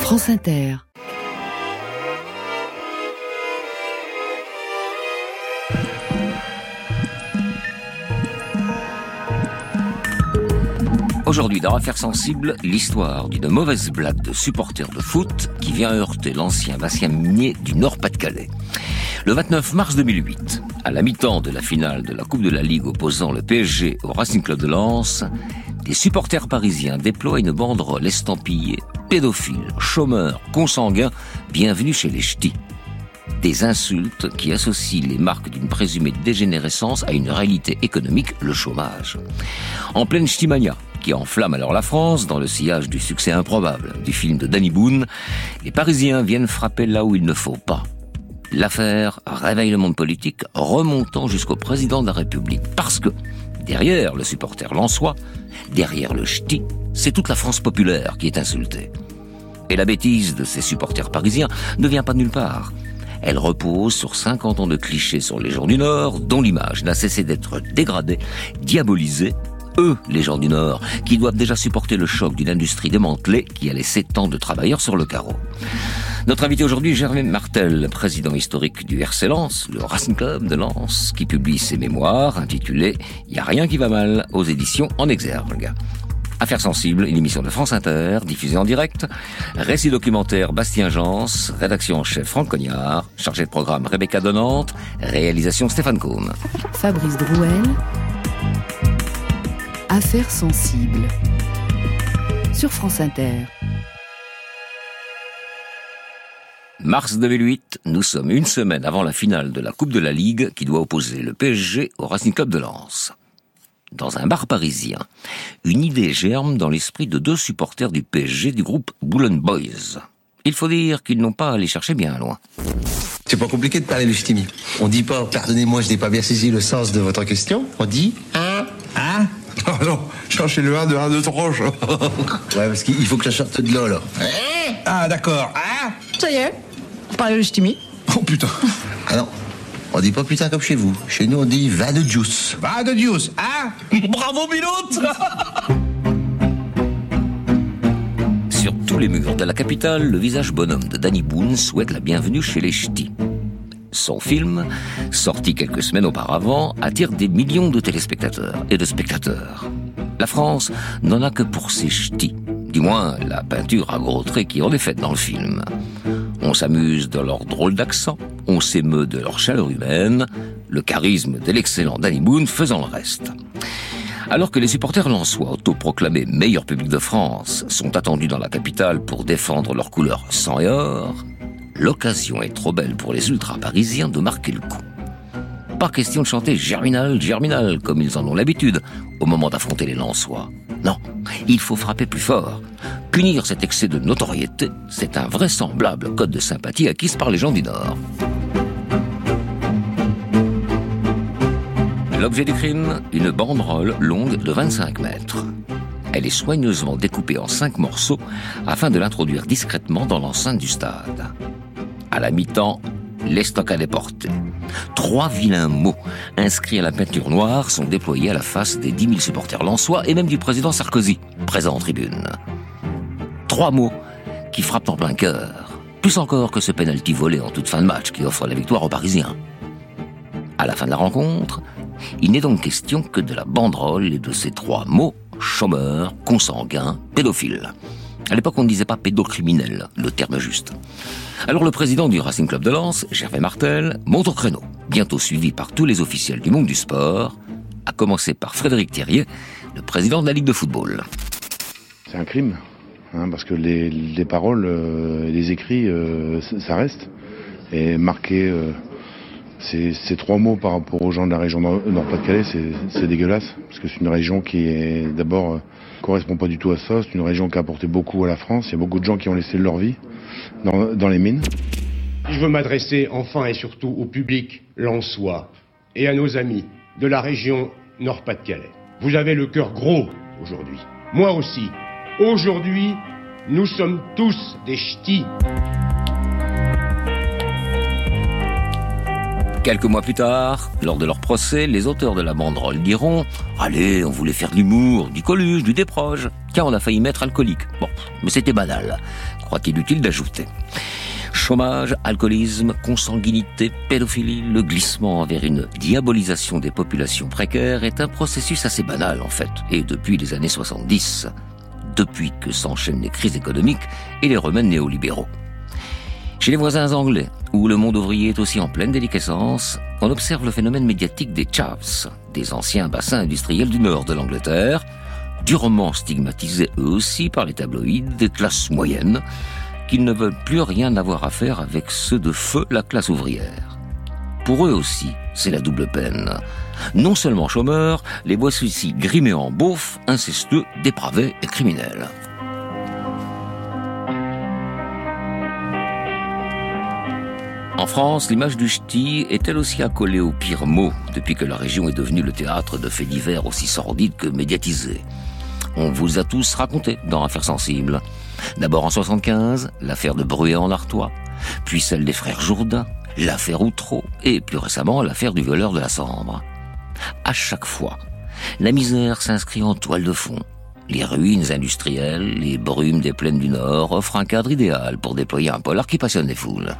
France Inter. Aujourd'hui, dans Affaires sensibles, l'histoire d'une mauvaise blague de supporters de foot qui vient heurter l'ancien bassin minier du Nord-Pas-de-Calais. Le 29 mars 2008, à la mi-temps de la finale de la Coupe de la Ligue opposant le PSG au Racing Club de Lens, des supporters parisiens déploient une banderole estampillée « Pédophiles, chômeurs, consanguins, bienvenue chez les ch'tis ». Des insultes qui associent les marques d'une présumée dégénérescence à une réalité économique, le chômage. En pleine ch'timania, qui enflamme alors la France dans le sillage du succès improbable du film de Danny Boone, les Parisiens viennent frapper là où il ne faut pas. L'affaire réveille le monde politique, remontant jusqu'au président de la République. Parce que, derrière le supporter lensois, derrière le ch'ti, c'est toute la France populaire qui est insultée. Et la bêtise de ces supporters parisiens ne vient pas de nulle part. Elle repose sur 50 ans de clichés sur les gens du Nord, dont l'image n'a cessé d'être dégradée, diabolisée. Eux, les gens du Nord, qui doivent déjà supporter le choc d'une industrie démantelée qui a laissé tant de travailleurs sur le carreau. Notre invité aujourd'hui, Gervais Martel, président historique du RC Lens, le Racing Club de Lens, qui publie ses mémoires intitulées « Y a rien qui va mal » aux éditions En Exergue. Affaires sensibles, une émission de France Inter, diffusée en direct. Récit documentaire Bastien Jans, rédaction en chef Franck Cognard, chargé de programme Rebecca Donante, réalisation Stéphane Combe. Fabrice Drouel. Affaires sensibles. Sur France Inter. Mars 2008, nous sommes une semaine avant la finale de la Coupe de la Ligue qui doit opposer le PSG au Racing Club de Lens. Dans un bar parisien, une idée germe dans l'esprit de deux supporters du PSG du groupe Boulogne Boys. Il faut dire qu'ils n'ont pas à aller chercher bien loin. C'est pas compliqué de parler le ch'timi. On dit pas, pardonnez-moi, je n'ai pas bien saisi le sens de votre question. On dit, Oh non, cherchez le 1 de 1 de tronche. Ouais, parce qu'il faut que ça sorte de là, là. Ah, d'accord. Ça y est, parlez le ch'timi. Oh putain. Ah non, on dit pas putain comme chez vous. Chez nous, on dit va de juice. Va de Dios, Bravo, Biloute. Sur tous les murs de la capitale, le visage bonhomme de Danny Boone souhaite la bienvenue chez les ch'tis. Son film, sorti quelques semaines auparavant, attire des millions de téléspectateurs et de spectateurs. La France n'en a que pour ses ch'tis, du moins la peinture à gros traits qui en est faite dans le film. On s'amuse de leur drôle d'accent, on s'émeut de leur chaleur humaine, le charisme de l'excellent Danny Boone faisant le reste. Alors que les supporters lensois, autoproclamés meilleurs publics de France, sont attendus dans la capitale pour défendre leurs couleurs sang et or, l'occasion est trop belle pour les ultra-parisiens de marquer le coup. Pas question de chanter « Germinal, Germinal » comme ils en ont l'habitude au moment d'affronter les Lensois. Non, il faut frapper plus fort. Punir cet excès de notoriété, c'est un vraisemblable code de sympathie acquise par les gens du Nord. L'objet du crime, une banderole longue de 25 mètres. Elle est soigneusement découpée en 5 morceaux afin de l'introduire discrètement dans l'enceinte du stade. À la mi-temps, l'estocade est portée. 3 vilains mots inscrits à la peinture noire sont déployés à la face des 10 000 supporters lensois et même du président Sarkozy, présent en tribune. 3 mots qui frappent en plein cœur, plus encore que ce penalty volé en toute fin de match qui offre la victoire aux Parisiens. À la fin de la rencontre, il n'est donc question que de la banderole et de ces 3 mots, chômeurs, consanguins, pédophiles. À l'époque, on ne disait pas pédocriminel, le terme juste. Alors le président du Racing Club de Lens, Gervais Martel, monte au créneau, bientôt suivi par tous les officiels du monde du sport, à commencer par Frédéric Thiriet, le président de la Ligue de football. C'est un crime, parce que les paroles, les écrits, ça reste. Et marquer ces 3 mots par rapport aux gens de la région Nord-Pas-de-Calais, c'est dégueulasse, parce que c'est une région qui est d'abord correspond pas du tout à ça. C'est une région qui a apporté beaucoup à la France. Il y a beaucoup de gens qui ont laissé leur vie dans les mines. Je veux m'adresser enfin et surtout au public lensois et à nos amis de la région Nord-Pas-de-Calais. Vous avez le cœur gros aujourd'hui. Moi aussi. Aujourd'hui, nous sommes tous des ch'tis. Quelques mois plus tard, lors de leur procès, les auteurs de la banderole diront « Allez, on voulait faire de l'humour, du Coluche, du Desproges. Tiens, on a failli mettre alcoolique. Bon, mais c'était banal. Croit-il utile d'ajouter. Chômage, alcoolisme, consanguinité, pédophilie, le glissement vers une diabolisation des populations précaires est un processus assez banal en fait, et depuis les années 70, depuis que s'enchaînent les crises économiques et les remèdes néolibéraux. Chez les voisins anglais, où le monde ouvrier est aussi en pleine déliquescence, on observe le phénomène médiatique des chavs, des anciens bassins industriels du nord de l'Angleterre, durement stigmatisés eux aussi par les tabloïds des classes moyennes, qui ne veulent plus rien avoir à faire avec ceux de feu la classe ouvrière. Pour eux aussi, c'est la double peine. Non seulement chômeurs, les voici grimés en beaufs, incestueux, dépravés et criminels. En France, l'image du ch'ti est elle aussi accolée aux pires maux depuis que la région est devenue le théâtre de faits divers aussi sordides que médiatisés. On vous a tous raconté dans Affaires sensibles. D'abord en 75, l'affaire de Bruay en Artois, puis celle des frères Jourdain, l'affaire Outreau et plus récemment l'affaire du voleur de la Sambre. À chaque fois, la misère s'inscrit en toile de fond. Les ruines industrielles, les brumes des plaines du Nord offrent un cadre idéal pour déployer un polar qui passionne les foules.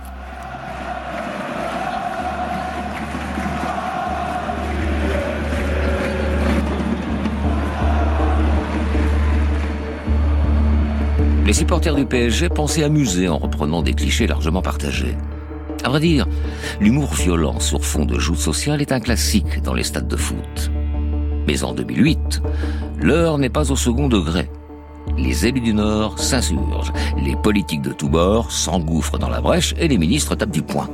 Les supporters du PSG pensaient amuser en reprenant des clichés largement partagés. À vrai dire, l'humour violent sur fond de joute sociale est un classique dans les stades de foot. Mais en 2008, l'heure n'est pas au second degré. Les élus du Nord s'insurgent, les politiques de tous bords s'engouffrent dans la brèche et les ministres tapent du poing.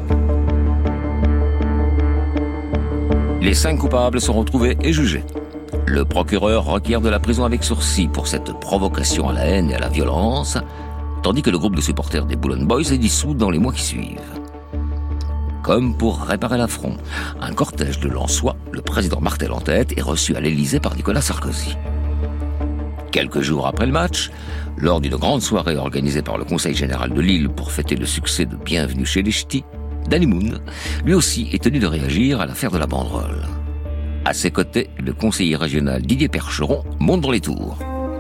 Les 5 coupables sont retrouvés et jugés. Le procureur requiert de la prison avec sursis pour cette provocation à la haine et à la violence, tandis que le groupe de supporters des Boulogne Boys est dissous dans les mois qui suivent. Comme pour réparer l'affront, un cortège de Lensois, le président Martel en tête, est reçu à l'Élysée par Nicolas Sarkozy. Quelques jours après le match, lors d'une grande soirée organisée par le Conseil général de Lille pour fêter le succès de Bienvenue chez les Ch'tis, Danny Boone, lui aussi, est tenu de réagir à l'affaire de la banderole. À ses côtés, le conseiller régional Didier Percheron monte dans les tours.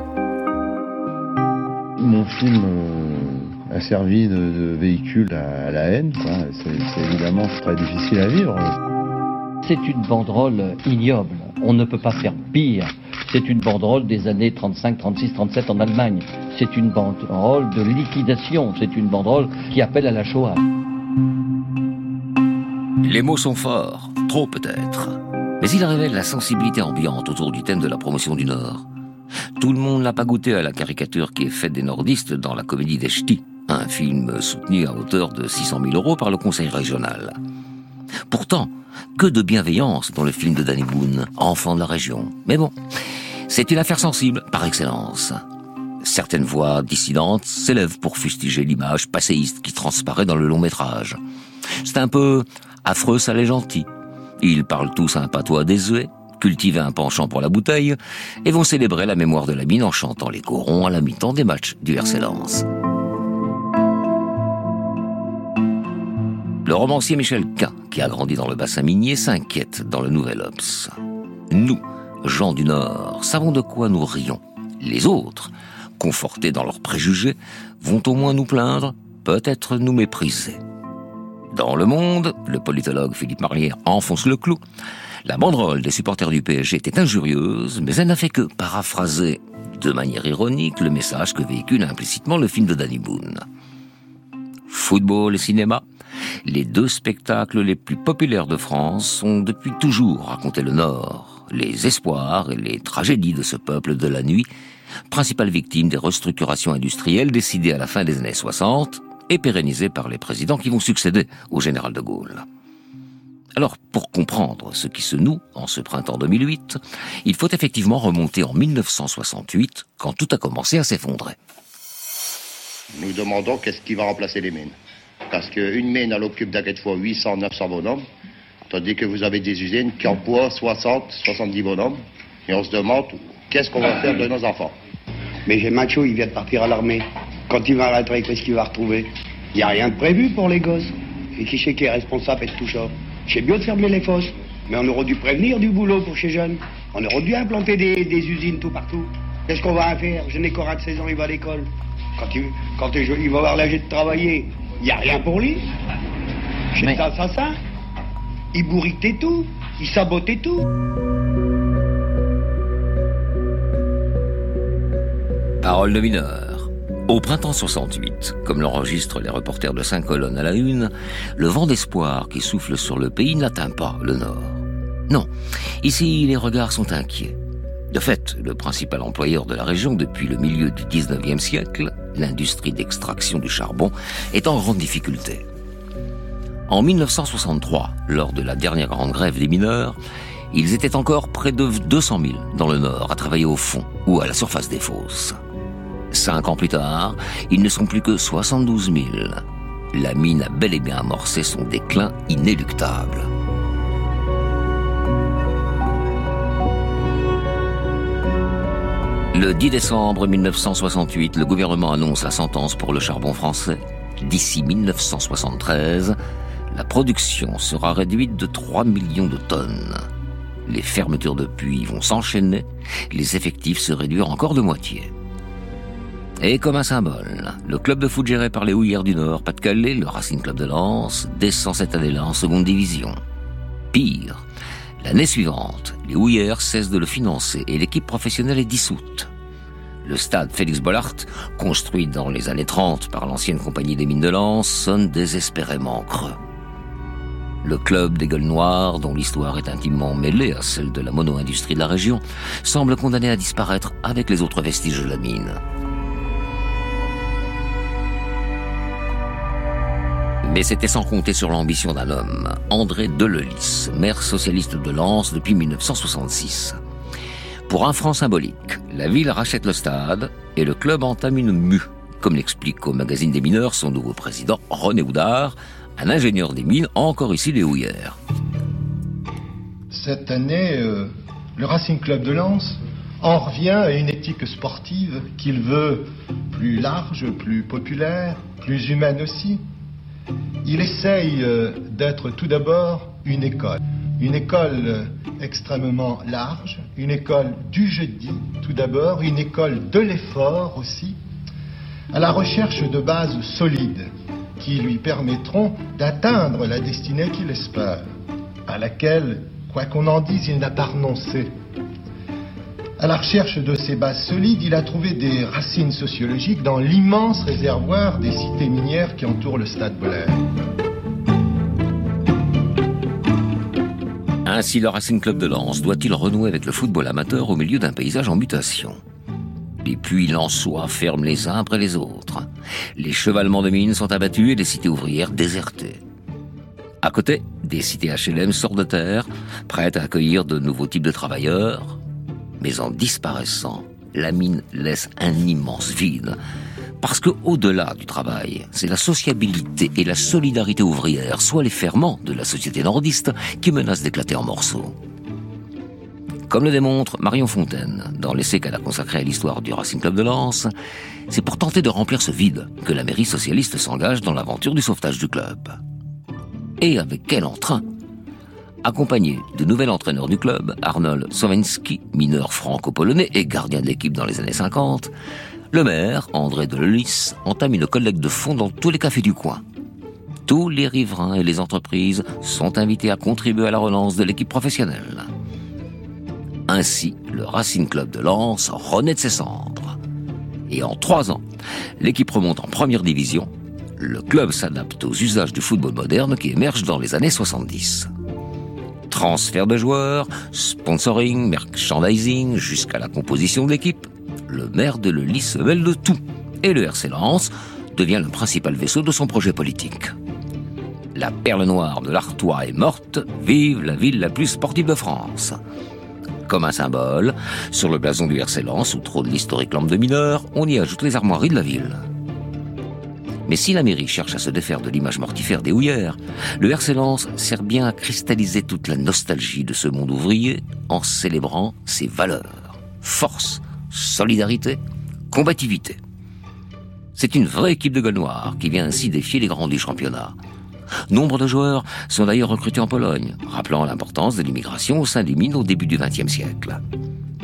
Mon film a servi de véhicule à la haine, quoi. C'est évidemment très difficile à vivre. C'est une banderole ignoble. On ne peut pas faire pire. C'est une banderole des années 35, 36, 37 en Allemagne. C'est une banderole de liquidation. C'est une banderole qui appelle à la Shoah. Les mots sont forts, trop peut-être. Mais il révèle la sensibilité ambiante autour du thème de la promotion du Nord. Tout le monde n'a pas goûté à la caricature qui est faite des nordistes dans la comédie des Ch'tis, un film soutenu à hauteur de 600 000 € par le conseil régional. Pourtant, que de bienveillance dans le film de Danny Boone, enfant de la région. Mais bon, c'est une affaire sensible par excellence. Certaines voix dissidentes s'élèvent pour fustiger l'image passéiste qui transparaît dans le long métrage. C'est un peu affreux, sale et gentil. Ils parlent tous un patois désuet, cultivent un penchant pour la bouteille et vont célébrer la mémoire de la mine en chantant les corons à la mi-temps des matchs du RC Lens. Le romancier Michel Quint, qui a grandi dans le bassin minier, s'inquiète dans le Nouvel Obs. Nous, gens du Nord, savons de quoi nous rions. Les autres, confortés dans leurs préjugés, vont au moins nous plaindre, peut-être nous mépriser. Dans Le Monde, le politologue Philippe Marlier enfonce le clou. La banderole des supporters du PSG était injurieuse, mais elle n'a fait que paraphraser de manière ironique le message que véhicule implicitement le film de Danny Boone. Football et cinéma, les 2 spectacles les plus populaires de France ont depuis toujours raconté le Nord, les espoirs et les tragédies de ce peuple de la nuit, principale victime des restructurations industrielles décidées à la fin des années 60 et pérennisées par les présidents qui vont succéder au général de Gaulle. Alors, pour comprendre ce qui se noue en ce printemps 2008, il faut effectivement remonter en 1968, quand tout a commencé à s'effondrer. Nous demandons qu'est-ce qui va remplacer les mines. Parce qu'une mine, elle occupe d'à quelques fois 800, 900 bonhommes, tandis que vous avez des usines qui emploient 60, 70 bonhommes. Et on se demande qu'est-ce qu'on va faire de nos enfants. Mais j'ai Macho, il vient de partir à l'armée. Quand il va à la retraite, qu'est-ce qu'il va retrouver? Il n'y a rien de prévu pour les gosses. Et qui c'est qui est responsable et tout ça? C'est bien de fermer les fosses, mais on aurait dû prévenir du boulot pour ces jeunes. On aurait dû implanter des usines tout partout. Qu'est-ce qu'on va en faire? Je n'ai qu'au ras de 16 ans, il va à l'école. Quand il va avoir l'âge de travailler, il n'y a rien pour lui. C'est un assassin. Il bourritait tout. Il sabotait tout. Parole de mineur. Au printemps 68, comme l'enregistrent les reporters de 5 colonnes à la une, le vent d'espoir qui souffle sur le pays n'atteint pas le nord. Non, ici les regards sont inquiets. De fait, le principal employeur de la région depuis le milieu du 19e siècle, l'industrie d'extraction du charbon, est en grande difficulté. En 1963, lors de la dernière grande grève des mineurs, ils étaient encore près de 200 000 dans le nord à travailler au fond ou à la surface des fosses. 5 ans plus tard, ils ne sont plus que 72 000. La mine a bel et bien amorcé son déclin inéluctable. Le 10 décembre 1968, le gouvernement annonce la sentence pour le charbon français. D'ici 1973, la production sera réduite de 3 millions de tonnes. Les fermetures de puits vont s'enchaîner, les effectifs se réduire encore de moitié. Et comme un symbole, le club de foot géré par les Houillères du Nord, Pas-de-Calais, le Racing Club de Lens, descend cette année-là en seconde division. Pire, l'année suivante, les Houillères cessent de le financer et l'équipe professionnelle est dissoute. Le stade Félix Bollaert, construit dans les années 30 par l'ancienne compagnie des mines de Lens, sonne désespérément creux. Le club des Gueules Noires, dont l'histoire est intimement mêlée à celle de la mono-industrie de la région, semble condamné à disparaître avec les autres vestiges de la mine. Mais c'était sans compter sur l'ambition d'un homme, André Delelis, maire socialiste de Lens depuis 1966. Pour un franc symbolique, la ville rachète le stade et le club entame une mue, comme l'explique au magazine des mineurs son nouveau président René Houdard, un ingénieur des mines encore ici des Houillères. Cette année, le Racing Club de Lens en revient à une éthique sportive qu'il veut plus large, plus populaire, plus humaine aussi. Il essaye d'être tout d'abord une école extrêmement large, une école du jeudi tout d'abord, une école de l'effort aussi, à la recherche de bases solides qui lui permettront d'atteindre la destinée qu'il espère, à laquelle, quoi qu'on en dise, il n'a pas renoncé. À la recherche de ces bases solides, il a trouvé des racines sociologiques dans l'immense réservoir des cités minières qui entourent le stade Bollaert. Ainsi, le Racing Club de Lens doit-il renouer avec le football amateur au milieu d'un paysage en mutation. Les puits lensois ferment les uns après les autres. Les chevalements de mines sont abattus et les cités ouvrières désertées. À côté, des cités HLM sortent de terre, prêtes à accueillir de nouveaux types de travailleurs. Mais en disparaissant, la mine laisse un immense vide. Parce que au-delà du travail, c'est la sociabilité et la solidarité ouvrière, soit les ferments de la société nordiste, qui menacent d'éclater en morceaux. Comme le démontre Marion Fontaine, dans l'essai qu'elle a consacré à l'histoire du Racing Club de Lens, c'est pour tenter de remplir ce vide que la mairie socialiste s'engage dans l'aventure du sauvetage du club. Et avec quel entrain! Accompagné du nouvel entraîneur du club, Arnold Sowinski, mineur franco-polonais et gardien de l'équipe dans les années 50, le maire, André Delelis, entame une collecte de fonds dans tous les cafés du coin. Tous les riverains et les entreprises sont invités à contribuer à la relance de l'équipe professionnelle. Ainsi, le Racing Club de Lens renaît de ses cendres. Et en 3 ans, l'équipe remonte en première division. Le club s'adapte aux usages du football moderne qui émergent dans les années 70. Transfert de joueurs, sponsoring, merchandising, jusqu'à la composition de l'équipe, le maire de Delelis se mêle de tout. Et le RC Lens devient le principal vaisseau de son projet politique. La perle noire de l'Artois est morte, vive la ville la plus sportive de France. Comme un symbole, sur le blason du RC Lens, où trône l'historique lampe de mineur, on y ajoute les armoiries de la ville. Mais si la mairie cherche à se défaire de l'image mortifère des Houillères, le RC Lens sert bien à cristalliser toute la nostalgie de ce monde ouvrier en célébrant ses valeurs. Force, solidarité, combativité. C'est une vraie équipe de Gueules Noires qui vient ainsi défier les grands du championnat. Nombre de joueurs sont d'ailleurs recrutés en Pologne, rappelant l'importance de l'immigration au sein des mines au début du XXe siècle.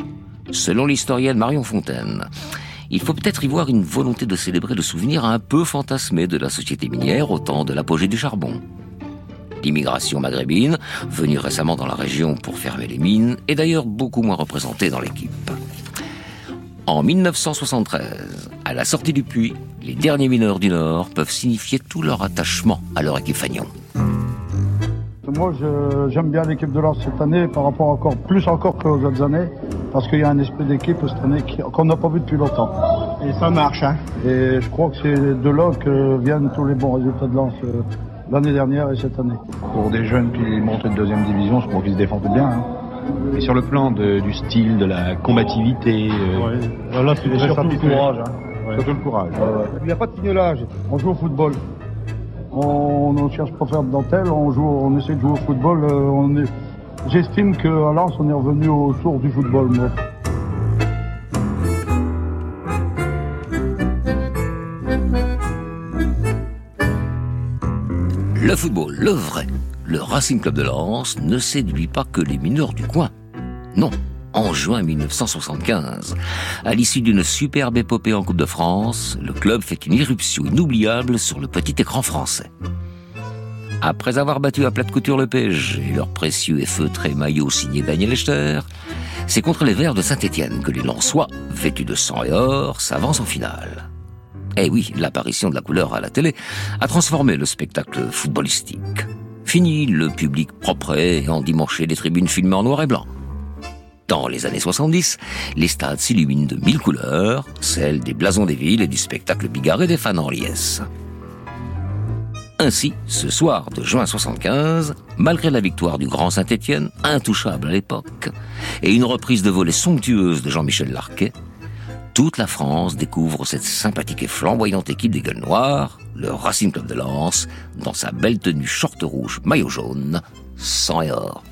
Selon l'historienne Marion Fontaine, il faut peut-être y voir une volonté de célébrer le souvenir un peu fantasmé de la société minière au temps de l'apogée du charbon. L'immigration maghrébine, venue récemment dans la région pour fermer les mines, est d'ailleurs beaucoup moins représentée dans l'équipe. En 1973, à la sortie du puits, les derniers mineurs du Nord peuvent signifier tout leur attachement à leur équipe fanion. Moi, j'aime bien l'équipe de Lens cette année, par rapport plus encore qu'aux autres années, parce qu'il y a un esprit d'équipe cette année qu'on n'a pas vu depuis longtemps. Et ça marche, hein. Et je crois que c'est de là que viennent tous les bons résultats de Lens l'année dernière et cette année. Pour des jeunes qui montent de deuxième division, je crois qu'ils se défendent bien. Hein. Et sur le plan du style, de la combativité... Voilà, c'est surtout le courage. Hein. Ouais. Surtout le courage. Il n'y a pas de fignolage, on joue au football. On ne cherche pas à faire de dentelle, on essaie de jouer au football. J'estime qu'à Lens, on est revenu aux sources du football, moi. Le football, le vrai, le Racing Club de Lens ne séduit pas que les mineurs du coin. Non, en juin 1975, à l'issue d'une superbe épopée en Coupe de France, le club fait une irruption inoubliable sur le petit écran français. Après avoir battu à plate couture le PSG et leur précieux et feutré maillot signé Daniel Echter, c'est contre les Verts de Saint-Étienne que les Lensois, vêtus de sang et or, s'avancent en finale. Eh oui, l'apparition de la couleur à la télé a transformé le spectacle footballistique. Fini le public propre et endimanché des tribunes filmées en noir et blanc. Dans les années 70, les stades s'illuminent de 1000 couleurs, celles des blasons des villes et du spectacle bigarré des fans en liesse. Ainsi, ce soir de juin 75, malgré la victoire du Grand Saint-Étienne, intouchable à l'époque, et une reprise de volée somptueuse de Jean-Michel Larquet, toute la France découvre cette sympathique et flamboyante équipe des Gueules Noires, le Racing Club de Lens, dans sa belle tenue short rouge, maillot jaune, sang et or.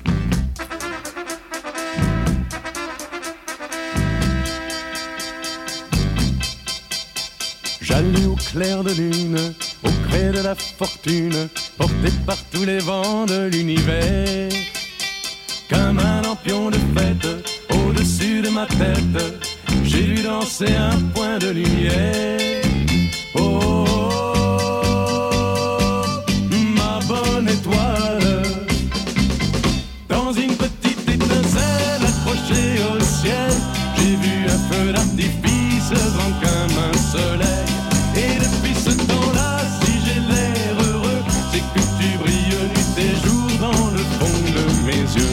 J'allais au clair de lune, au gré de la fortune, porté par tous les vents de l'univers. Comme un lampion de fête, au-dessus de ma tête, j'ai vu danser un point de lumière. Oh, oh, oh, ma bonne étoile, dans une petite étincelle accrochée au ciel, j'ai vu un feu d'artifice grand comme un soleil. Et depuis ce temps-là, si j'ai l'air heureux, c'est que tu brilles nuit et jour dans le fond de mes yeux.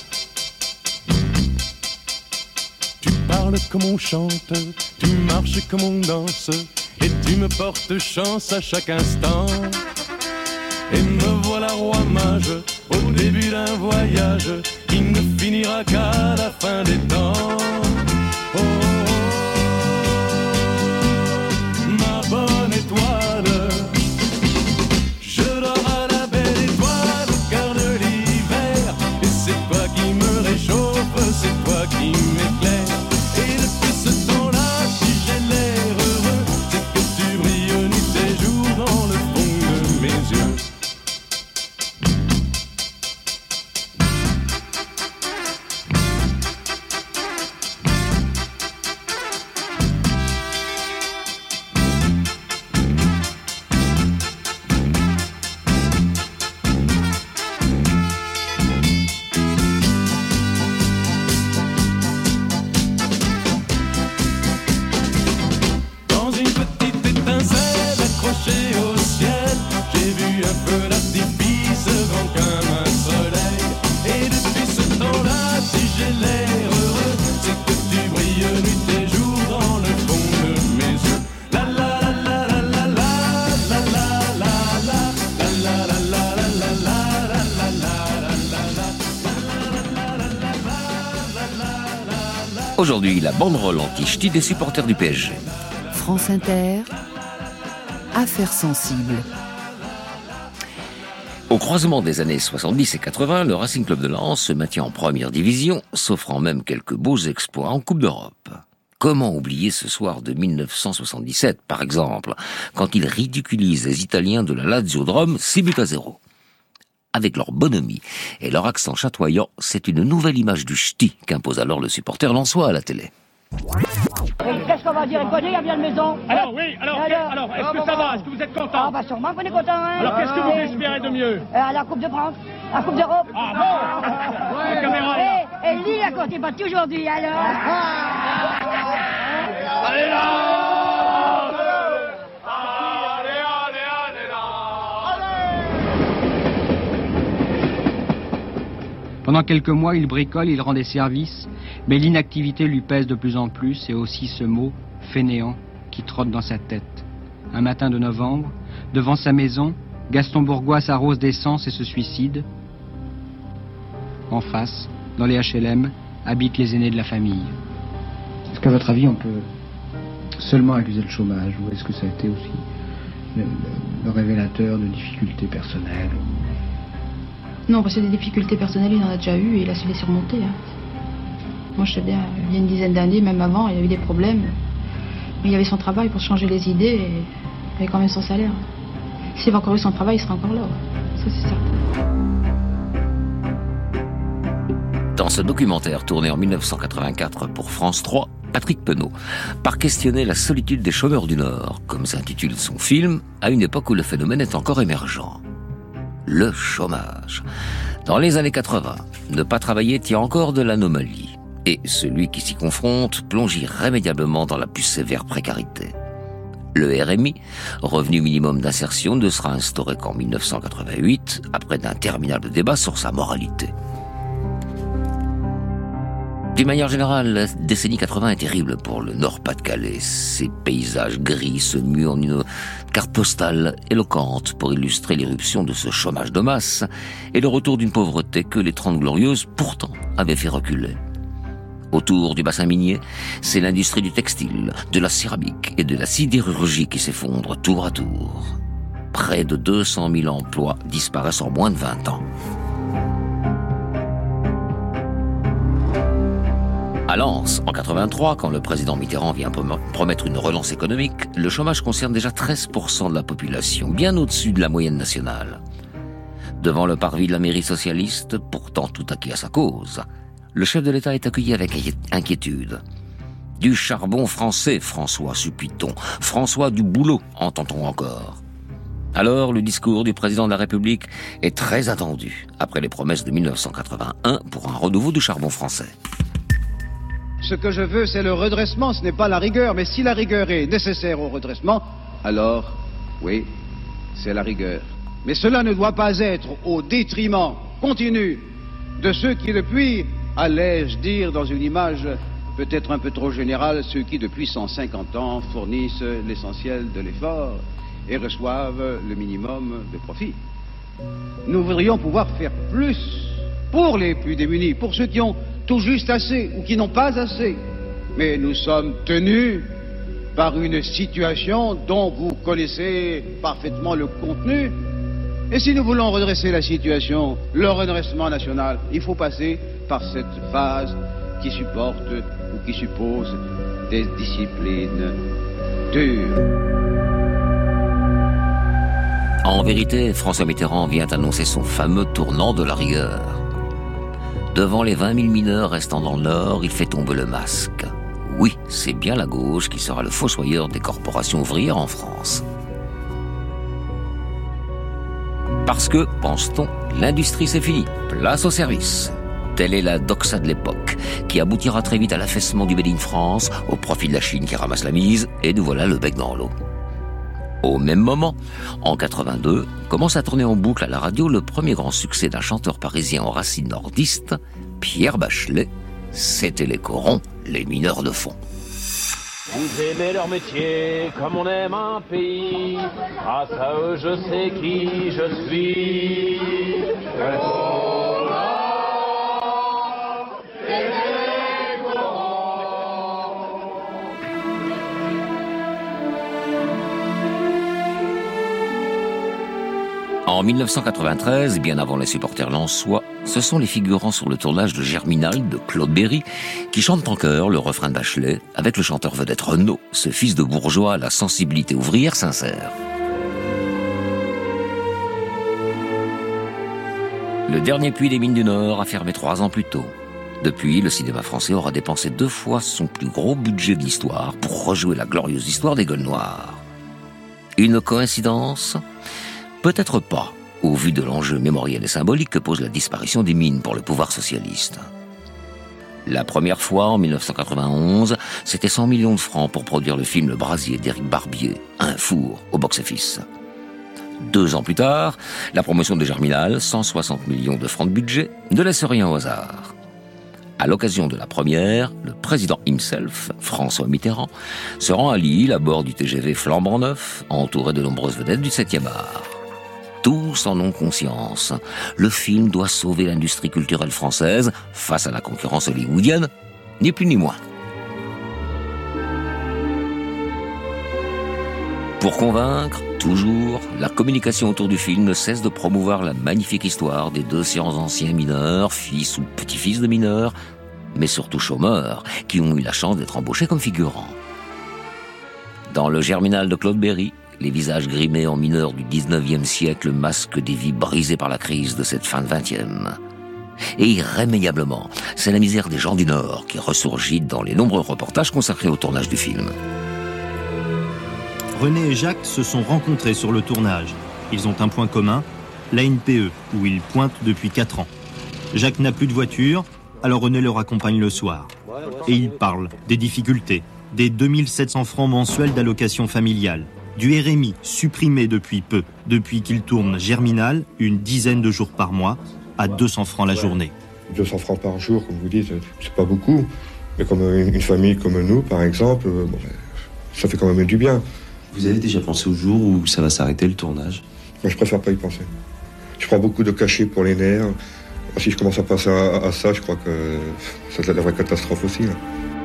Tu parles comme on chante, tu marches comme on danse, et tu me portes chance à chaque instant. Et me voilà roi mage, au début d'un voyage qui ne finira qu'à la fin des temps. Oh, ma bonne étoile, je dors à la belle étoile au cœur de l'hiver, et c'est toi qui me réchauffe, c'est toi qui m'éclaire. Et depuis ce temps-là, si j'ai l'air heureux, c'est que tu brilles nuit et jour dans le fond de mes yeux. Aujourd'hui, la banderole anti-ch'ti des supporters du PSG. France Inter, affaires sensibles. Au croisement des années 70 et 80, le Racing Club de Lens se maintient en première division, s'offrant même quelques beaux exploits en Coupe d'Europe. Comment oublier ce soir de 1977, par exemple, quand il ridiculise les Italiens de la Lazio de Rome 6-0. avec leur bonhomie et leur accent chatoyant, c'est une nouvelle image du ch'ti qu'impose alors le supporter lensois à la télé. Qu'est-ce qu'on va dire? Il y a bien de maison. Alors oui, alors est-ce que ça va? Est-ce que vous êtes content? Ah bah sûrement qu'on est content, hein. Alors qu'est-ce que vous espérez de mieux? La Coupe de France, la Coupe d'Europe. Ah bon? La caméra est là. Et Lille a compté battu aujourd'hui, alors. Allez là! Pendant quelques mois, il bricole, il rend des services, mais l'inactivité lui pèse de plus en plus, et aussi ce mot, fainéant, qui trotte dans sa tête. Un matin de novembre, devant sa maison, Gaston Bourgois s'arrose d'essence et se suicide. En face, dans les HLM, habitent les aînés de la famille. Est-ce qu'à votre avis, on peut seulement accuser le chômage, ou est-ce que ça a été aussi le révélateur de difficultés personnelles? Non, parce que des difficultés personnelles, il en a déjà eu et il a su les surmonter. Hein. Moi, je sais bien, il y a une dizaine d'années, même avant, il y a eu des problèmes. Mais il y avait son travail pour changer les idées et il avait quand même son salaire. S'il avait encore eu son travail, il serait encore là. Ouais. Ça, c'est certain. Dans ce documentaire tourné en 1984 pour France 3, Patrick Penaud part questionner la solitude des chômeurs du Nord, comme s'intitule son film, à une époque où le phénomène est encore émergent. Le chômage. Dans les années 80, ne pas travailler tient encore de l'anomalie. Et celui qui s'y confronte plonge irrémédiablement dans la plus sévère précarité. Le RMI, revenu minimum d'insertion, ne sera instauré qu'en 1988, après d'interminables débats sur sa moralité. D'une manière générale, la décennie 80 est terrible pour le Nord-Pas-de-Calais. Ces paysages gris se muent en une carte postale éloquente pour illustrer l'irruption de ce chômage de masse et le retour d'une pauvreté que les 30 Glorieuses, pourtant, avaient fait reculer. Autour du bassin minier, c'est l'industrie du textile, de la céramique et de la sidérurgie qui s'effondrent tour à tour. Près de 200 000 emplois disparaissent en moins de 20 ans. À Lens, en 83, quand le président Mitterrand vient promettre une relance économique, le chômage concerne déjà 13% de la population, bien au-dessus de la moyenne nationale. Devant le parvis de la mairie socialiste, pourtant tout acquis à sa cause, le chef de l'État est accueilli avec inquiétude. Du charbon français, François, supplie-t-on. François du boulot, entend-on encore. Alors, le discours du président de la République est très attendu, après les promesses de 1981 pour un renouveau du charbon français. Ce que je veux, c'est le redressement, ce n'est pas la rigueur. Mais si la rigueur est nécessaire au redressement, alors, oui, c'est la rigueur. Mais cela ne doit pas être au détriment continu de ceux qui depuis, allais-je dire dans une image peut-être un peu trop générale, ceux qui depuis 150 ans fournissent l'essentiel de l'effort et reçoivent le minimum de profit. Nous voudrions pouvoir faire plus pour les plus démunis, pour ceux qui ont tout juste assez ou qui n'ont pas assez. Mais nous sommes tenus par une situation dont vous connaissez parfaitement le contenu. Et si nous voulons redresser la situation, le redressement national, il faut passer par cette phase qui supporte ou qui suppose des disciplines dures. En vérité, François Mitterrand vient annoncer son fameux tournant de la rigueur. Devant les 20 000 mineurs restant dans le Nord, il fait tomber le masque. Oui, c'est bien la gauche qui sera le fossoyeur des corporations ouvrières en France. Parce que, pense-t-on, l'industrie c'est fini, place au service. Telle est la doxa de l'époque, qui aboutira très vite à l'affaissement du Made in France, au profit de la Chine qui ramasse la mise, et nous voilà le bec dans l'eau. Au même moment, en 82, commence à tourner en boucle à la radio le premier grand succès d'un chanteur parisien aux racines nordistes, Pierre Bachelet. C'était les corons, les mineurs de fond. Vous aimez leur métier comme on aime un pays. Grâce à eux, je sais qui je suis. En 1993, bien avant les supporters lensois, ce sont les figurants sur le tournage de Germinal de Claude Berry qui chantent en chœur le refrain de Bachelet avec le chanteur vedette Renaud, ce fils de bourgeois à la sensibilité ouvrière sincère. Le dernier puits des mines du Nord a fermé 3 ans plus tôt. Depuis, le cinéma français aura dépensé 2 fois son plus gros budget de l'histoire pour rejouer la glorieuse histoire des Gueules Noires. Une coïncidence ? Peut-être pas, au vu de l'enjeu mémoriel et symbolique que pose la disparition des mines pour le pouvoir socialiste. La première fois, en 1991, c'était 100 millions de francs pour produire le film Le Brasier d'Éric Barbier, un four au box-office. 2 ans plus tard, la promotion de Germinal, 160 millions de francs de budget, ne laisse rien au hasard. À l'occasion de la première, le président himself, François Mitterrand, se rend à Lille à bord du TGV flambant neuf, entouré de nombreuses vedettes du 7e art. Tous en ont conscience. Le film doit sauver l'industrie culturelle française face à la concurrence hollywoodienne, ni plus ni moins. Pour convaincre, toujours, la communication autour du film ne cesse de promouvoir la magnifique histoire des 200 anciens mineurs, fils ou petits-fils de mineurs, mais surtout chômeurs, qui ont eu la chance d'être embauchés comme figurants. Dans le Germinal de Claude Berry, les visages grimés en mineurs du 19e siècle masquent des vies brisées par la crise de cette fin de 20e. Et irrémédiablement, c'est la misère des gens du Nord qui ressurgit dans les nombreux reportages consacrés au tournage du film. René et Jacques se sont rencontrés sur le tournage. Ils ont un point commun, la NPE, où ils pointent depuis 4 ans. Jacques n'a plus de voiture, alors René leur accompagne le soir. Et ils parlent des difficultés, des 2700 francs mensuels d'allocation familiale, du RMI supprimé depuis peu, depuis qu'il tourne Germinal une dizaine de jours par mois, à 200 francs la journée. 200 francs par jour, comme vous dites, c'est pas beaucoup. Mais comme une famille comme nous, par exemple, ça fait quand même du bien. Vous avez déjà pensé au jour où ça va s'arrêter le tournage ? Moi, je préfère pas y penser. Je prends beaucoup de cachets pour les nerfs. Si je commence à penser à ça, je crois que ça va être la vraie catastrophe aussi. Là.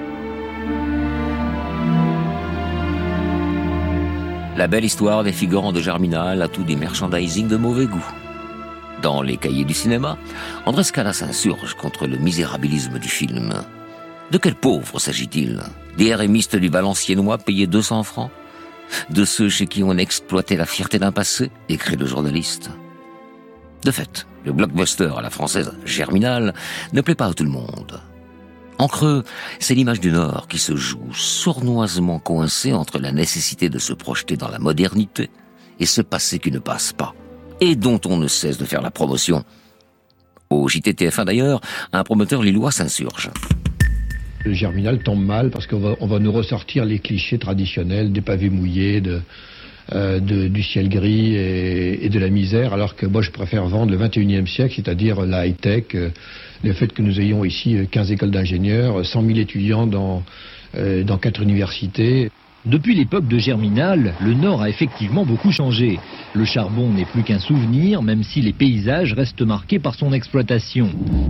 La belle histoire des figurants de Germinal a tout du merchandising de mauvais goût. Dans les cahiers du cinéma, André Scala s'insurge contre le misérabilisme du film. De quels pauvres s'agit-il ? Des RMistes du Valenciennois payés 200 francs ? De ceux chez qui on exploitait la fierté d'un passé, écrit le journaliste. De fait, le blockbuster à la française Germinal ne plaît pas à tout le monde. En creux, c'est l'image du Nord qui se joue, sournoisement coincée entre la nécessité de se projeter dans la modernité et ce passé qui ne passe pas, et dont on ne cesse de faire la promotion. Au JTTF1 d'ailleurs, un promoteur lillois s'insurge. Le Germinal tombe mal parce qu'on va nous ressortir les clichés traditionnels des pavés mouillés, du ciel gris et de la misère, alors que moi je préfère vendre le 21e siècle, c'est-à-dire la high-tech, le fait que nous ayons ici 15 écoles d'ingénieurs, 100 000 étudiants dans 4 universités. Depuis l'époque de Germinal, le Nord a effectivement beaucoup changé. Le charbon n'est plus qu'un souvenir, même si les paysages restent marqués par son exploitation.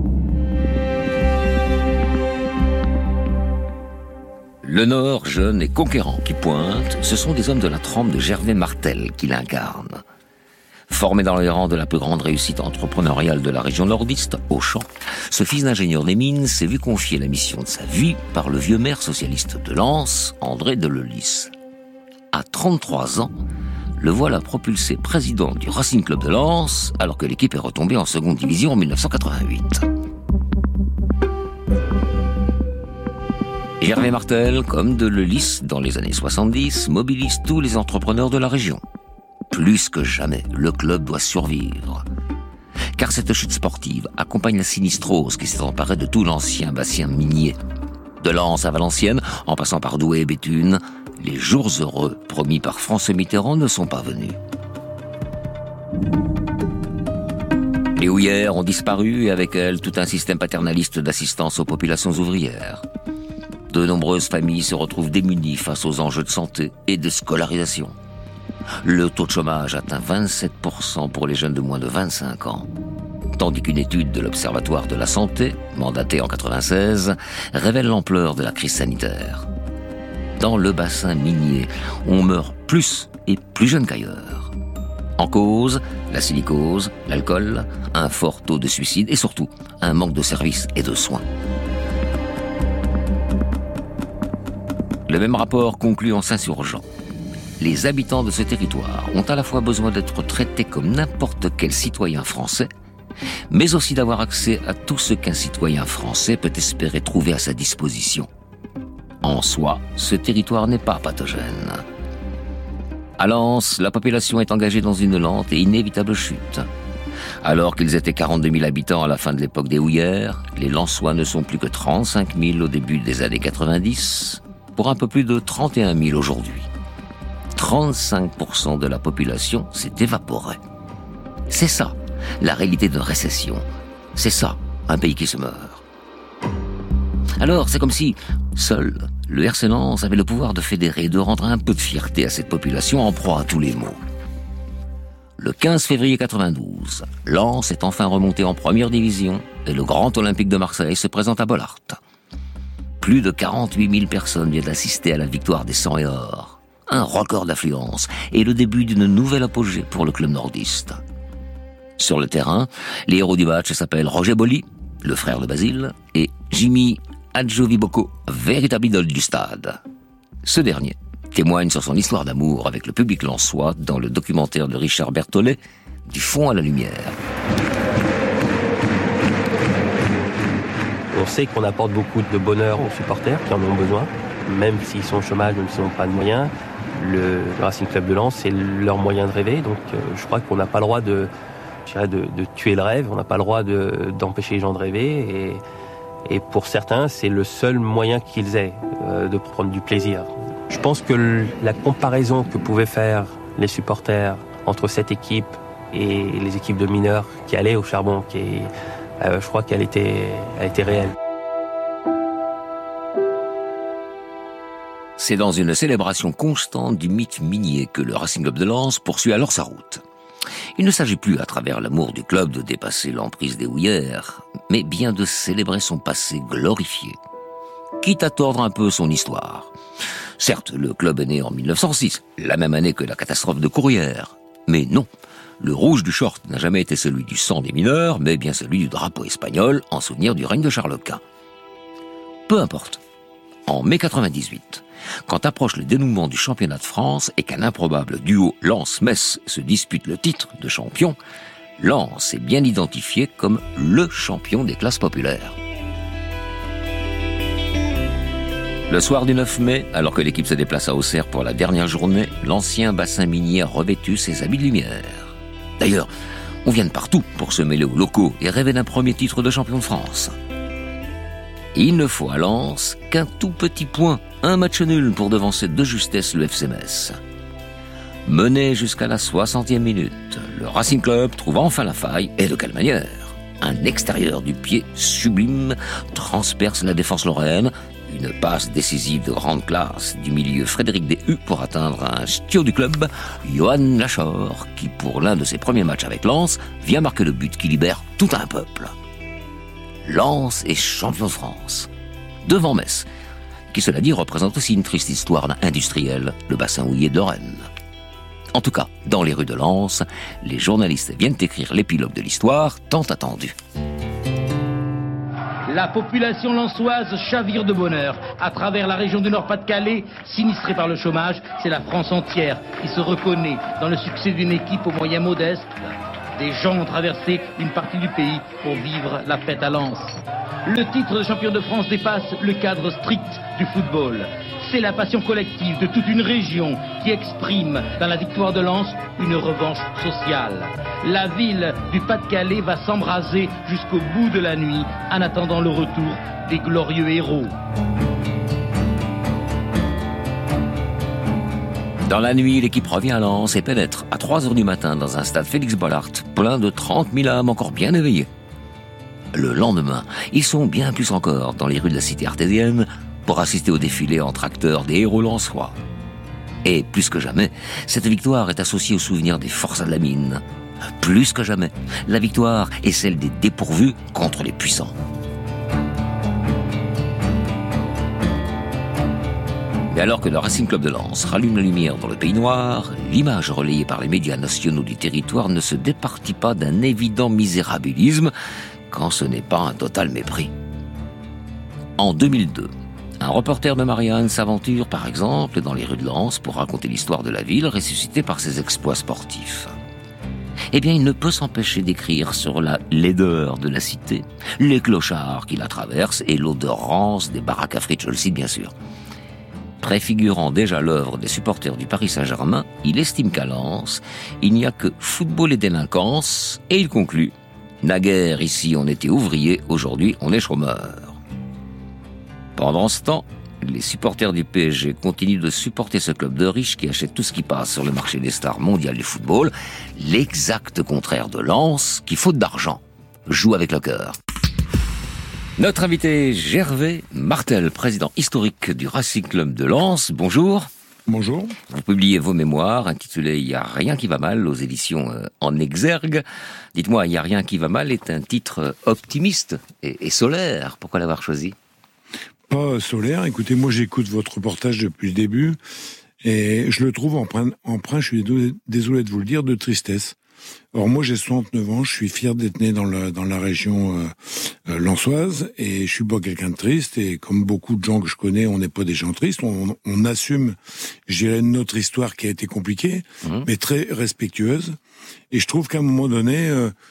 Le Nord, jeune et conquérant qui pointe, ce sont des hommes de la trempe de Gervais Martel qui l'incarnent. Formé dans les rangs de la plus grande réussite entrepreneuriale de la région nordiste, Auchan, ce fils d'ingénieur des mines s'est vu confier la mission de sa vie par le vieux maire socialiste de Lens, André Deleulis. À 33 ans, le voilà propulsé président du Racing Club de Lens, alors que l'équipe est retombée en seconde division en 1988. Gervais Martel, comme Deleulis dans les années 70, mobilise tous les entrepreneurs de la région. Plus que jamais, le club doit survivre. Car cette chute sportive accompagne la sinistrose qui s'est emparée de tout l'ancien bassin minier. De Lens à Valenciennes, en passant par Douai et Béthune, les jours heureux promis par François Mitterrand ne sont pas venus. Les houillères ont disparu et avec elles tout un système paternaliste d'assistance aux populations ouvrières. De nombreuses familles se retrouvent démunies face aux enjeux de santé et de scolarisation. Le taux de chômage atteint 27% pour les jeunes de moins de 25 ans. Tandis qu'une étude de l'Observatoire de la santé, mandatée en 1996, révèle l'ampleur de la crise sanitaire. Dans le bassin minier, on meurt plus et plus jeune qu'ailleurs. En cause, la silicose, l'alcool, un fort taux de suicide et surtout un manque de services et de soins. Le même rapport conclut en s'insurgeant. Les habitants de ce territoire ont à la fois besoin d'être traités comme n'importe quel citoyen français mais aussi d'avoir accès à tout ce qu'un citoyen français peut espérer trouver à sa disposition. En soi, ce territoire n'est pas pathogène. À Lens, la population est engagée dans une lente et inévitable chute. Alors qu'ils étaient 42 000 habitants à la fin de l'époque des houillères, les Lensois ne sont plus que 35 000 au début des années 90, pour un peu plus de 31 000 aujourd'hui. 35% de la population s'est évaporée. C'est ça, la réalité d'une récession. C'est ça, un pays qui se meurt. Alors, c'est comme si, seul, le RC Lens avait le pouvoir de fédérer, de rendre un peu de fierté à cette population en proie à tous les maux. Le 15 février 92, Lens est enfin remonté en première division et le Grand Olympique de Marseille se présente à Bollaert. Plus de 48 000 personnes viennent assister à la victoire des 100 et or. Un record d'affluence et le début d'une nouvelle apogée pour le club nordiste. Sur le terrain, les héros du match s'appellent Roger Bolli, le frère de Basile, et Jimmy Adjoviboko, véritable idole du stade. Ce dernier témoigne sur son histoire d'amour avec le public lensois dans le documentaire de Richard Berthollet, Du fond à la lumière. On sait qu'on apporte beaucoup de bonheur aux supporters qui en ont besoin, même s'ils sont au chômage, même s'ils n'ont pas de moyens. Le Racing Club de Lens, c'est leur moyen de rêver, donc je crois qu'on n'a pas le droit de tuer le rêve, on n'a pas le droit d'empêcher les gens de rêver, et pour certains, c'est le seul moyen qu'ils aient de prendre du plaisir. Je pense que la comparaison que pouvaient faire les supporters entre cette équipe et les équipes de mineurs qui allaient au charbon, je crois qu'elle était réelle. C'est dans une célébration constante du mythe minier que le Racing Club de Lens poursuit alors sa route. Il ne s'agit plus, à travers l'amour du club, de dépasser l'emprise des houillères, mais bien de célébrer son passé glorifié, quitte à tordre un peu son histoire. Certes, le club est né en 1906, la même année que la catastrophe de Courrières, mais non, le rouge du short n'a jamais été celui du sang des mineurs, mais bien celui du drapeau espagnol en souvenir du règne de Charles Quint. Peu importe. En mai 98, quand approche le dénouement du championnat de France et qu'un improbable duo Lens-Metz se dispute le titre de champion, Lens est bien identifié comme le champion des classes populaires. Le soir du 9 mai, alors que l'équipe se déplace à Auxerre pour la dernière journée, l'ancien bassin minier a revêtu ses habits de lumière. D'ailleurs, on vient de partout pour se mêler aux locaux et rêver d'un premier titre de champion de France. Il ne faut à Lens qu'un tout petit point, un match nul pour devancer de justesse le FC Metz. Mené jusqu'à la 60e minute, le Racing Club trouve enfin la faille, et de quelle manière ? Un extérieur du pied sublime transperce la défense lorraine, une passe décisive de grande classe du milieu Frédéric Dehu pour atteindre un stio du club, Johan Lachor, qui pour l'un de ses premiers matchs avec Lens, vient marquer le but qui libère tout un peuple. Lens est champion de France, devant Metz, qui cela dit représente aussi une triste histoire industrielle, le bassin houiller de Lorraine. En tout cas, dans les rues de Lens, les journalistes viennent écrire l'épilogue de l'histoire tant attendue. La population lensoise chavire de bonheur. À travers la région du Nord-Pas-de-Calais, sinistrée par le chômage, c'est la France entière qui se reconnaît dans le succès d'une équipe aux moyens modestes. Des gens ont traversé une partie du pays pour vivre la fête à Lens. Le titre de champion de France dépasse le cadre strict du football. C'est la passion collective de toute une région qui exprime dans la victoire de Lens une revanche sociale. La ville du Pas-de-Calais va s'embraser jusqu'au bout de la nuit en attendant le retour des glorieux héros. Dans la nuit, l'équipe revient à Lens et pénètre à 3h du matin dans un stade Félix Bollaert, plein de 30 000 âmes encore bien éveillées. Le lendemain, ils sont bien plus encore dans les rues de la cité artésienne pour assister au défilé entre acteurs des héros lensois. Et plus que jamais, cette victoire est associée au souvenir des forces de la mine. Plus que jamais, la victoire est celle des dépourvus contre les puissants. Mais alors que le Racing Club de Lens rallume la lumière dans le Pays Noir, l'image relayée par les médias nationaux du territoire ne se départit pas d'un évident misérabilisme, quand ce n'est pas un total mépris. En 2002, un reporter de Marianne s'aventure par exemple dans les rues de Lens pour raconter l'histoire de la ville ressuscitée par ses exploits sportifs. eh bien il ne peut s'empêcher d'écrire sur la laideur de la cité, les clochards qui la traversent et l'odeur rance des baraques à frites, je le cite bien sûr. Préfigurant déjà l'œuvre des supporters du Paris Saint-Germain, il estime qu'à Lens, il n'y a que football et délinquance, et il conclut « Naguère, ici on était ouvriers, aujourd'hui on est chômeurs ». Pendant ce temps, les supporters du PSG continuent de supporter ce club de riches qui achète tout ce qui passe sur le marché des stars mondiales du football, l'exact contraire de Lens, qui faute d'argent, joue avec le cœur. Notre invité Gervais Martel, président historique du Racing Club de Lens. Bonjour. Bonjour. Vous publiez vos mémoires intitulées « Il n'y a rien qui va mal » aux éditions En Exergue. Dites-moi, « Il n'y a rien qui va mal » est un titre optimiste et solaire. Pourquoi l'avoir choisi ? Pas solaire. Écoutez, moi j'écoute votre reportage depuis le début et je le trouve empreint, je suis désolé de vous le dire, de tristesse. Or moi j'ai 69 ans, je suis fier d'être né dans la région lensoise et je suis pas quelqu'un de triste et comme beaucoup de gens que je connais, on n'est pas des gens tristes, on assume, je dirais, notre histoire qui a été compliquée, mais très respectueuse. Et je trouve qu'à un moment donné,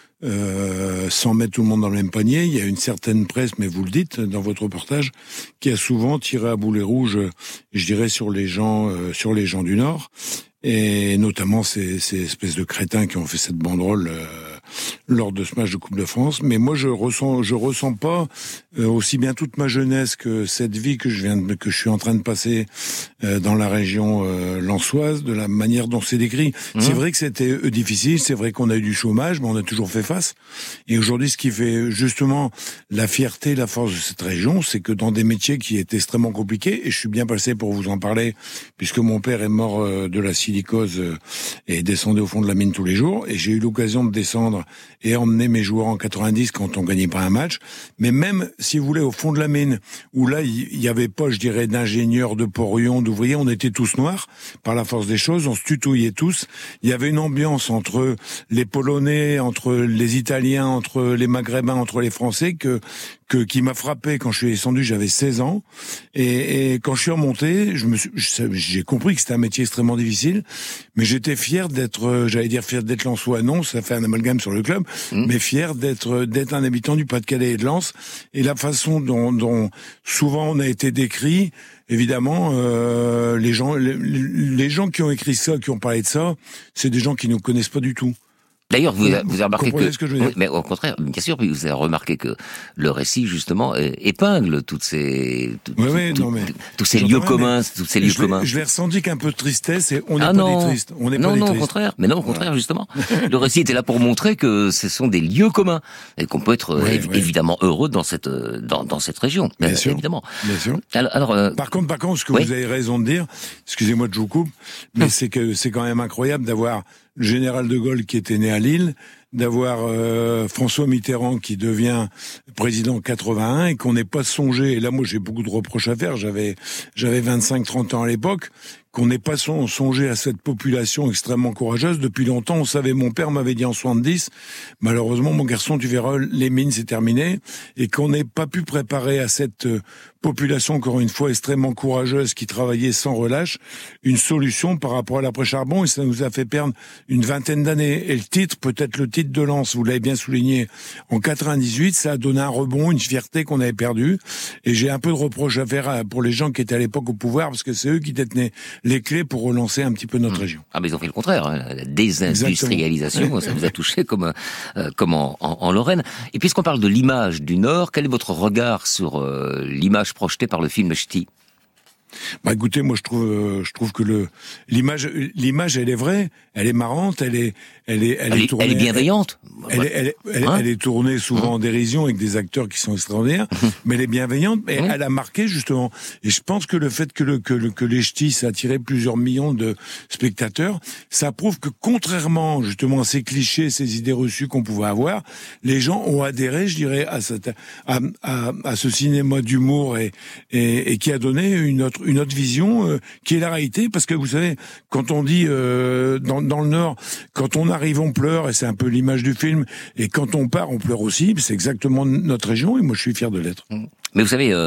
sans mettre tout le monde dans le même panier, il y a une certaine presse, mais vous le dites dans votre reportage, qui a souvent tiré à boulet rouge, je dirais, sur les gens du Nord. Et notamment ces espèces de crétins qui ont fait cette banderole lors de ce match de Coupe de France. Mais moi, je ressens pas aussi bien toute ma jeunesse que cette vie que je suis en train de passer dans la région lensoise, de la manière dont c'est décrit. C'est vrai que c'était difficile, c'est vrai qu'on a eu du chômage, mais on a toujours fait face. Et aujourd'hui, ce qui fait justement la fierté, la force de cette région, c'est que dans des métiers qui étaient extrêmement compliqués, et je suis bien placé pour vous en parler, puisque mon père est mort de la silicose et descendait au fond de la mine tous les jours, et j'ai eu l'occasion de descendre et emmener mes joueurs en 90 quand on gagnait pas un match. Mais même, si vous voulez, au fond de la mine, où là, il y avait pas, je dirais, d'ingénieurs, de porions, d'ouvriers, on était tous noirs, par la force des choses, on se tutoyait tous. Il y avait une ambiance entre les Polonais, entre les Italiens, entre les Maghrébins, entre les Français, qui m'a frappé quand je suis descendu, j'avais 16 ans. Et quand je suis remonté, j'ai compris que c'était un métier extrêmement difficile, mais j'étais fier d'être, fier d'être lensois, non, ça fait un amalgame sur le club, mais fier d'être un habitant du Pas-de-Calais et de Lens. Et la façon dont souvent on a été décrit, évidemment, les gens qui ont écrit ça, qui ont parlé de ça, c'est des gens qui ne connaissent pas du tout. D'ailleurs, vous avez remarqué que je veux dire. Mais au contraire, bien sûr, vous avez remarqué que le récit, justement, épingle tous ces lieux communs, tous ces lieux communs. Je l'ai ressenti qu'un peu de tristesse et on n'est pas des tristes. On n'est pas des tristes. Au contraire. Mais non, au contraire, justement. Le récit était là pour montrer que ce sont des lieux communs et qu'on peut être évidemment heureux dans cette région. Bien sûr. Évidemment. Bien sûr. Alors, par contre, ce que vous avez raison de dire, excusez-moi de vous coupe, mais c'est que c'est quand même incroyable d'avoir le général de Gaulle qui était né à Lille, d'avoir François Mitterrand qui devient président en 81 et qu'on n'ait pas songé, et là moi j'ai beaucoup de reproches à faire, j'avais 25-30 ans à l'époque, qu'on n'ait pas songé à cette population extrêmement courageuse. Depuis longtemps, on savait, mon père m'avait dit en 70, malheureusement, mon garçon, tu verras, les mines, c'est terminé, et qu'on n'ait pas pu préparer à cette population, encore une fois, extrêmement courageuse, qui travaillait sans relâche, une solution par rapport à l'après-charbon, et ça nous a fait perdre une vingtaine d'années. Et le titre, peut-être le titre de Lens, vous l'avez bien souligné, en 98, ça a donné un rebond, une fierté qu'on avait perdue, et j'ai un peu de reproche à faire pour les gens qui étaient à l'époque au pouvoir, parce que c'est eux qui détenaient les clés pour relancer un petit peu notre région. Ah, mais ils ont fait le contraire, hein. La désindustrialisation, ça vous a touché comme en Lorraine. Et puisqu'on parle de l'image du Nord, quel est votre regard sur l'image projetée par le film Ch'ti ? Bah écoutez, moi je trouve que l'image elle est vraie, elle est marrante, elle est tournée, elle est bienveillante. Elle est tournée souvent en dérision avec des acteurs qui sont extraordinaires, mais elle est bienveillante, mais elle a marqué justement. Et je pense que le fait que les Ch'tis ça a attiré plusieurs millions de spectateurs, ça prouve que contrairement justement à ces clichés, ces idées reçues qu'on pouvait avoir, les gens ont adhéré, je dirais, à ce cinéma d'humour et qui a donné une autre vision qui est la réalité, parce que vous savez, quand on dit dans le Nord, quand on arrive on pleure, et c'est un peu l'image du film, et quand on part on pleure aussi, c'est exactement notre région, et moi je suis fier de l'être. Mais vous savez,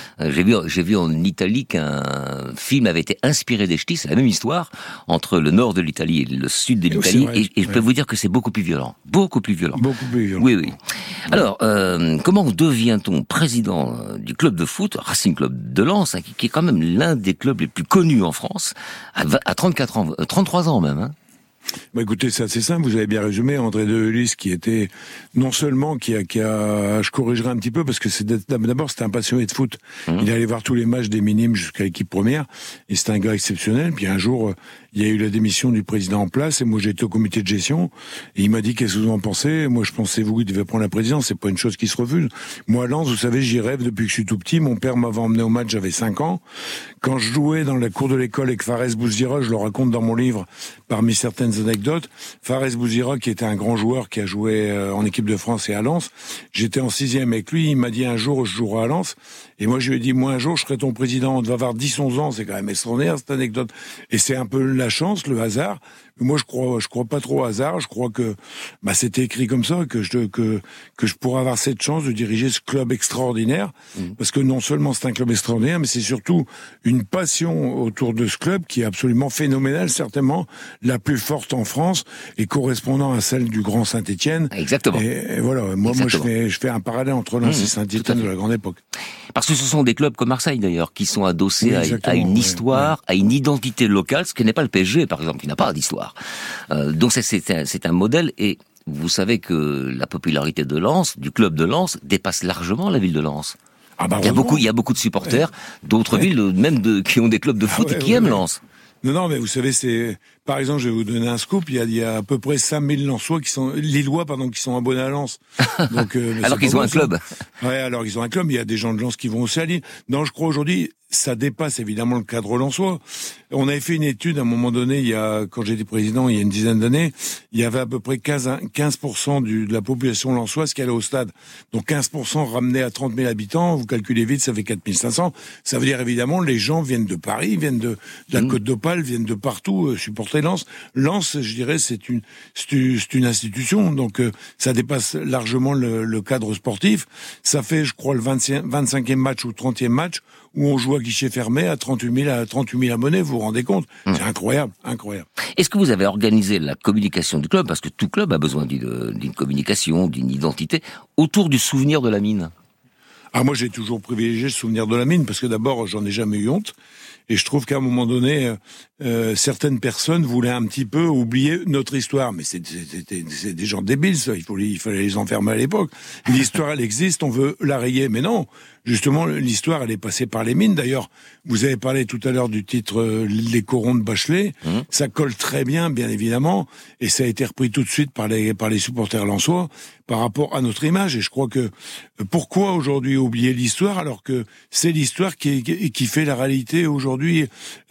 j'ai vu en Italie qu'un film avait été inspiré des ch'tis. C'est la même histoire entre le nord de l'Italie et le sud de l'Italie. Et je peux vous dire que c'est beaucoup plus violent. Beaucoup plus violent. Beaucoup plus violent. Oui, oui. Alors, comment devient-on président du club de foot, Racing Club de Lens, hein, qui est quand même l'un des clubs les plus connus en France, à 34 ans, 33 ans même, hein? Bah écoutez, c'est assez simple, vous avez bien résumé. André de Heulis, qui était non seulement qui a, je corrigerai un petit peu parce que d'abord c'était un passionné de foot. Il allait voir tous les matchs des minimes jusqu'à l'équipe première et c'était un gars exceptionnel. Puis un jour, il y a eu la démission du président en place et moi j'étais au comité de gestion et il m'a dit qu'est-ce que vous en pensez. Moi je pensais vous devez prendre la présidence, c'est pas une chose qui se refuse. Moi à Lens, vous savez, j'y rêve depuis que je suis tout petit. Mon père m'avait emmené au match, j'avais 5 ans. Quand je jouais dans la cour de l'école avec Fares Bouzira, je le raconte dans mon livre parmi certaines anecdotes. Fares Bouzira, qui était un grand joueur qui a joué en équipe de France et à Lens, j'étais en 6e avec lui, il m'a dit un jour je jouerai à Lens, et moi je lui ai dit moi un jour je serai ton président, on va avoir 10-11 ans, c'est quand même extraordinaire cette anecdote, et c'est un peu la chance, le hasard. Moi je crois pas trop au hasard, je crois que c'était écrit comme ça, que je pourrais avoir cette chance de diriger ce club extraordinaire, parce que non seulement c'est un club extraordinaire, mais c'est surtout une passion autour de ce club qui est absolument phénoménale, certainement la plus forte en France et correspondant à celle du Grand Saint-Étienne. Exactement. Et voilà, moi je fais un parallèle entre Lens et Saint-Étienne de la grande époque. Parce que ce sont des clubs comme Marseille d'ailleurs qui sont adossés à une histoire, à une identité locale, ce qui n'est pas le PSG par exemple, qui n'a pas d'histoire. Donc c'est un modèle, et vous savez que la popularité de Lens, du club de Lens, dépasse largement la ville de Lens. Il y a beaucoup de supporters d'autres villes, même qui ont des clubs de foot et qui aiment Lens. Non, mais vous savez, par exemple, je vais vous donner un scoop, il y a à peu près 5000 Lillois, qui sont abonnés à Lens. Donc, alors qu'ils ont un club. Ouais, alors ils ont un club, il y a des gens de Lens qui vont aussi à Lille. Non, je crois aujourd'hui, ça dépasse évidemment le cadre lensois. On avait fait une étude à un moment donné, quand j'étais président, il y a une dizaine d'années, il y avait à peu près 15% de la population lensoise qui allait au stade. Donc 15% ramené à 30 000 habitants, vous calculez vite, ça fait 4 500. Ça veut dire évidemment, les gens viennent de Paris, viennent de la Côte d'Opale, viennent de partout, supporter Lens. Lens, je dirais, c'est une institution, donc ça dépasse largement le cadre sportif. Ça fait, je crois, le 25e match ou 30e match où on joue à guichet fermé à 38 000 abonnés, vous vous rendez compte? C'est incroyable, incroyable. Est-ce que vous avez organisé la communication du club, parce que tout club a besoin d'une communication, d'une identité, autour du souvenir de la mine? Ah, moi j'ai toujours privilégié le souvenir de la mine, parce que d'abord j'en ai jamais eu honte, et je trouve qu'à un moment donné, certaines personnes voulaient un petit peu oublier notre histoire, mais c'est des gens débiles, ça. Il fallait les enfermer à l'époque. L'histoire, elle existe, on veut la rayer, mais non. Justement, l'histoire, elle est passée par les mines. D'ailleurs, vous avez parlé tout à l'heure du titre Les corons de Bachelet. Ça colle très bien évidemment, et ça a été repris tout de suite par les supporters lensois par rapport à notre image. Et je crois que pourquoi aujourd'hui oublier l'histoire alors que c'est l'histoire qui fait la réalité aujourd'hui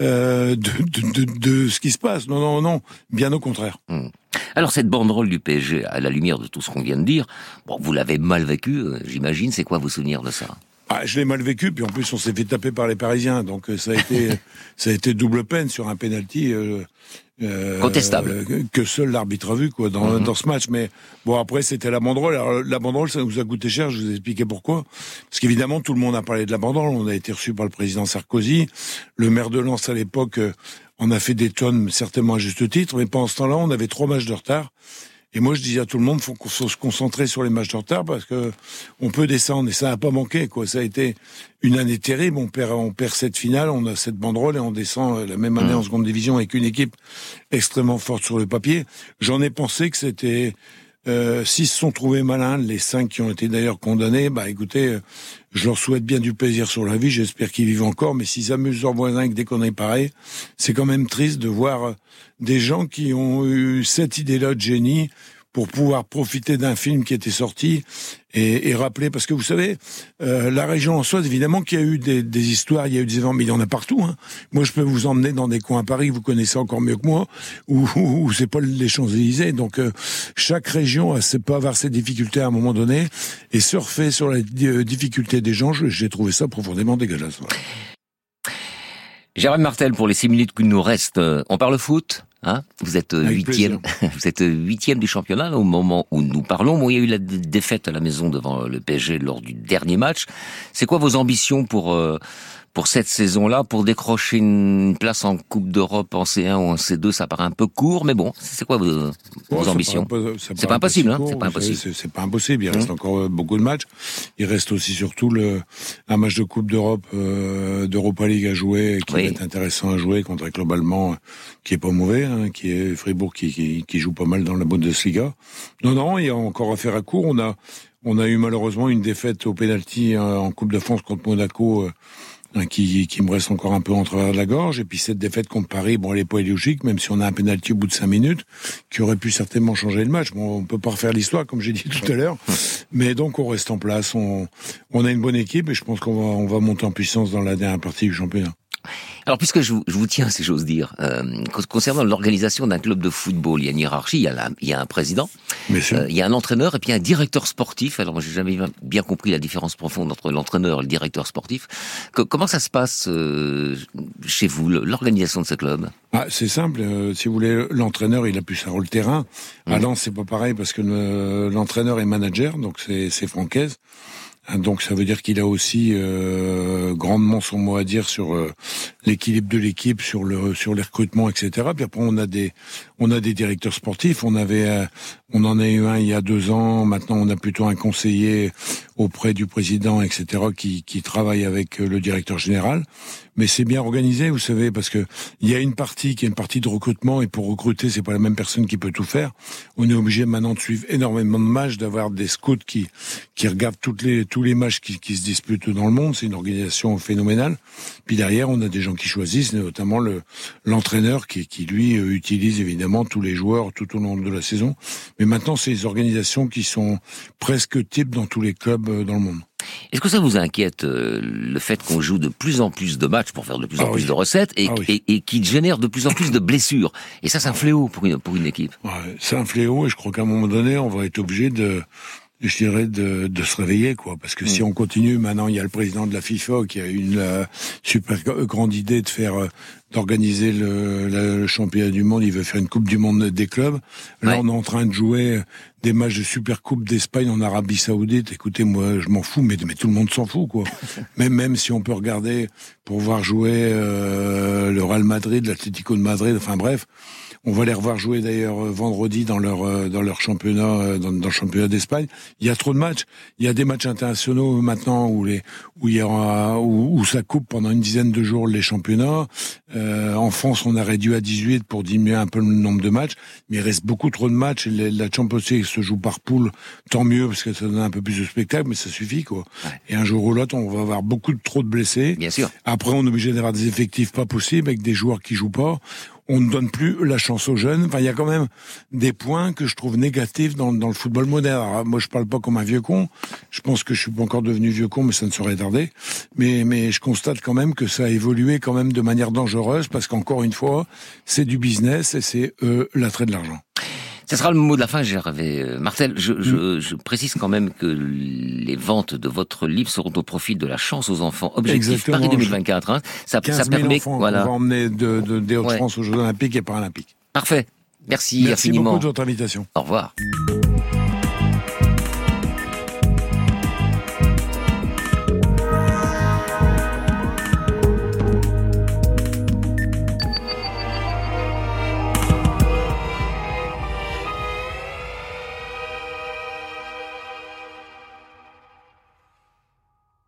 de ce qui se passe? Non, bien au contraire. Alors cette banderole du PSG, à la lumière de tout ce qu'on vient de dire, vous l'avez mal vécu, j'imagine. C'est quoi vos souvenirs de ça? Je l'ai mal vécu, puis en plus on s'est fait taper par les Parisiens, donc ça a été double peine sur un penalty contestable que seul l'arbitre a vu dans ce match. Mais bon, après c'était la banderole. Alors la banderole, ça nous a coûté cher. Je vous ai expliqué pourquoi. Parce qu'évidemment tout le monde a parlé de la banderole. On a été reçu par le président Sarkozy, le maire de Lens à l'époque. On a fait des tonnes, certainement à juste titre, mais pendant ce temps-là, on avait 3 matchs de retard. Et moi, je disais à tout le monde, faut se concentrer sur les matchs de retard parce que on peut descendre, et ça n'a pas manqué, quoi. Ça a été une année terrible. On perd cette finale, on a cette banderole et on descend la même année en seconde division avec une équipe extrêmement forte sur le papier. J'en ai pensé que c'était, s'ils se sont trouvés malins, les 5 qui ont été d'ailleurs condamnés, écoutez, je leur souhaite bien du plaisir sur la vie, j'espère qu'ils vivent encore, mais s'ils amusent leurs voisins avec des conneries pareilles, c'est quand même triste de voir des gens qui ont eu cette idée-là de génie pour pouvoir profiter d'un film qui était sorti et rappeler, parce que vous savez, la région lensoise, évidemment qu'il y a eu des histoires, il y a eu des événements, mais il y en a partout. Moi, je peux vous emmener dans des coins à Paris que vous connaissez encore mieux que moi, où c'est pas les Champs-Élysées. Donc, chaque région peut avoir ses difficultés à un moment donné, et surfer sur la difficulté des gens, j'ai trouvé ça profondément dégueulasse. Jérôme Martel, pour les 6 minutes qu'il nous restent, on parle foot? Hein, vous êtes 8e, vous êtes 8e du championnat au moment où nous parlons. Bon, il y a eu la défaite à la maison devant le PSG lors du dernier match. C'est quoi vos ambitions pour cette saison-là, pour décrocher une place en Coupe d'Europe en C1 ou en C2? Ça paraît un peu court, mais bon, c'est quoi vos ambitions? C'est pas impossible, hein? C'est pas impossible. C'est pas impossible. Il reste encore beaucoup de matchs. Il reste aussi surtout un match de Coupe d'Europe, d'Europa League à jouer, qui va être intéressant à jouer contre un club allemand qui est pas mauvais, hein, qui est Fribourg, qui joue pas mal dans la Bundesliga. Non, il y a encore affaire à court. On a eu malheureusement une défaite au pénalty en Coupe de France contre Monaco, qui me reste encore un peu en travers de la gorge. Et puis cette défaite contre Paris, bon, elle est pas illogique, même si on a un pénalty au bout de 5 minutes, qui aurait pu certainement changer le match. Bon, on peut pas refaire l'histoire, comme j'ai dit tout à l'heure. Mais donc, on reste en place. On a une bonne équipe et je pense qu'on va monter en puissance dans la dernière partie du championnat. Alors, puisque je vous tiens, si j'ose dire, concernant l'organisation d'un club de football, il y a une hiérarchie, il y a un président, il y a un entraîneur et puis un directeur sportif. Alors, moi, j'ai jamais bien compris la différence profonde entre l'entraîneur et le directeur sportif. Comment ça se passe chez vous, l'organisation de ce club? C'est simple. Si vous voulez, l'entraîneur, il a plus un rôle terrain. À Lens, c'est pas pareil parce que l'entraîneur est manager, donc c'est Francaise. Donc ça veut dire qu'il a aussi grandement son mot à dire sur l'équilibre de l'équipe, sur les recrutements, etc. Puis après on a des directeurs sportifs. On en a eu un il y a 2 ans. Maintenant on a plutôt un conseiller auprès du président, etc. qui travaille avec le directeur général. Mais c'est bien organisé, vous savez, parce que il y a une partie qui est une partie de recrutement et pour recruter c'est pas la même personne qui peut tout faire. On est obligé maintenant de suivre énormément de matchs, d'avoir des scouts qui regardent tous les matchs qui se disputent dans le monde. C'est une organisation phénoménale. Puis derrière, on a des gens qui choisissent, notamment l'entraîneur qui lui utilise évidemment tous les joueurs tout au long de la saison. Mais maintenant, c'est des organisations qui sont presque types dans tous les clubs dans le monde. Est-ce que ça vous inquiète, le fait qu'on joue de plus en plus de matchs pour faire de plus en plus de recettes et qui génère de plus en plus de blessures? Et ça, c'est un fléau pour une équipe. Ouais, c'est un fléau et je crois qu'à un moment donné, on va être obligé de se réveiller, quoi. Parce que si on continue, maintenant, il y a le président de la FIFA qui a une super grande idée d'organiser le championnat du monde. Il veut faire une coupe du monde des clubs. Là, on est en train de jouer des matchs de super coupe d'Espagne en Arabie Saoudite. Écoutez, moi, je m'en fous, mais tout le monde s'en fout, quoi. même si on peut regarder pour voir jouer le Real Madrid, l'Atlético de Madrid, enfin bref. On va les revoir jouer d'ailleurs vendredi dans leur championnat, dans le championnat d'Espagne. Il y a trop de matchs. Il y a des matchs internationaux maintenant où ça coupe pendant une dizaine de jours les championnats. En France, on a réduit à 18 pour diminuer un peu le nombre de matchs, mais il reste beaucoup trop de matchs. La Champions League se joue par poule, tant mieux parce que ça donne un peu plus de spectacle, mais ça suffit, quoi. Ouais. Et un jour ou l'autre, on va avoir trop de blessés. Bien sûr. Après, on est obligé d'avoir des effectifs pas possibles avec des joueurs qui jouent pas. On ne donne plus la chance aux jeunes. Enfin, il y a quand même des points que je trouve négatifs dans le football moderne. Alors, moi, je parle pas comme un vieux con. Je pense que je suis pas encore devenu vieux con, mais ça ne saurait tarder. Mais je constate quand même que ça a évolué quand même de manière dangereuse parce qu'encore une fois, c'est du business et c'est l'attrait de l'argent. Ce sera le mot de la fin, Gervais Martel. Je précise quand même que les ventes de votre livre seront au profit de la chance aux enfants. Objectif Paris 2024. Hein. Ça permet, enfants voilà. On va emmener des Hauts-de-France aux Jeux Olympiques et Paralympiques. Parfait. Merci infiniment. Merci beaucoup de votre invitation. Au revoir.